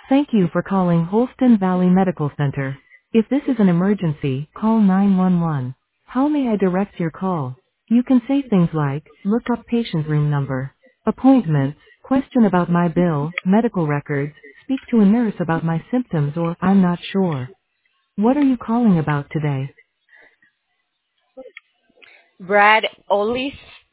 Thank you for calling Holston Valley Medical Center. If this is an emergency, call 911. How may I direct your call? You can say things like, look up patient room number, appointments, question about my bill, medical records, speak to a nurse about my symptoms, or I'm not sure. What are you calling about today? Brad Ollis.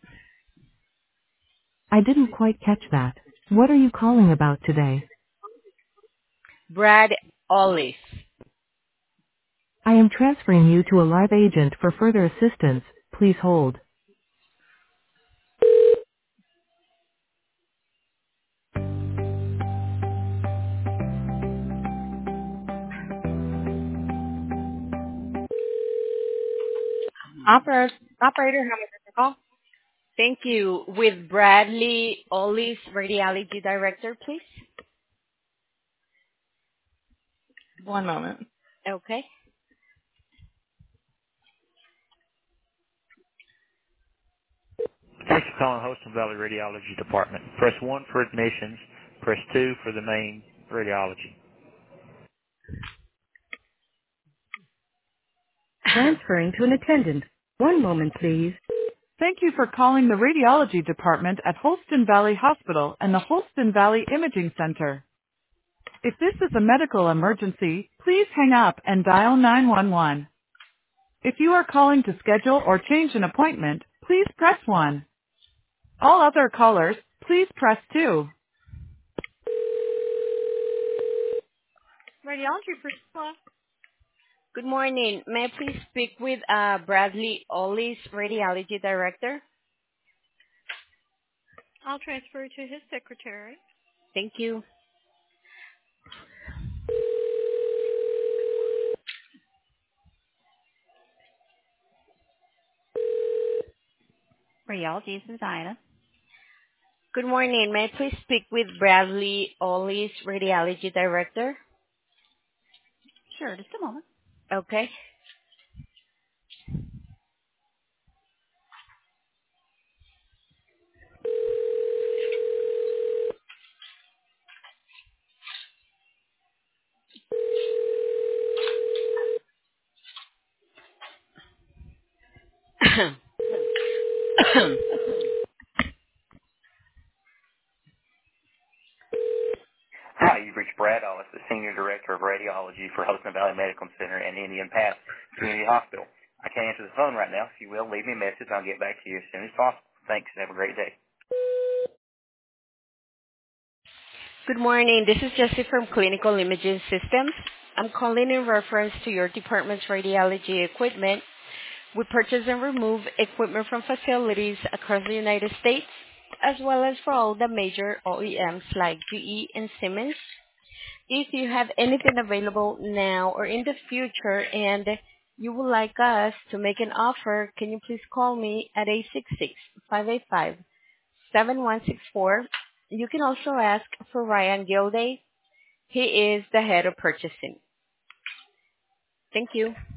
I didn't quite catch that. What are you calling about today? Brad Ollis. I am transferring you to a live agent for further assistance. Please hold. Operator, how much is the call? Thank you. With Bradley Ollis, Radiology Director, please. One moment. Okay. Thanks for calling Holston Valley Radiology Department. Press 1 for admissions. Press 2 for the main radiology. Transferring to an attendant. One moment, please. Thank you for calling the radiology department at Holston Valley Hospital and the Holston Valley Imaging Center. If this is a medical emergency, please hang up and dial 911. If you are calling to schedule or change an appointment, please press 1. All other callers, please press 2. Radiology for Good morning. May I please speak with Bradley Ollis, Radiology Director? I'll transfer to his secretary. Thank you. Radiology is Diana. Good morning. May I please speak with Bradley Ollis, Radiology Director? Sure, just a moment. Okay. Hi, you've reached Brad Ellis, the Senior Director of Radiology for Holston Valley Medical Center and Indian Path Community Hospital. I can't answer the phone right now. If you will, leave me a message. I'll get back to you as soon as possible. Thanks, and have a great day. Good morning. This is Jessie from Clinical Imaging Systems. I'm calling in reference to your department's radiology equipment. We purchase and remove equipment from facilities across the United States, as well as for all the major OEMs like GE and Siemens. If you have anything available now or in the future and you would like us to make an offer, can you please call me at 866-585-7164. You can also ask for Ryan Gilday. He is the head of purchasing. Thank you.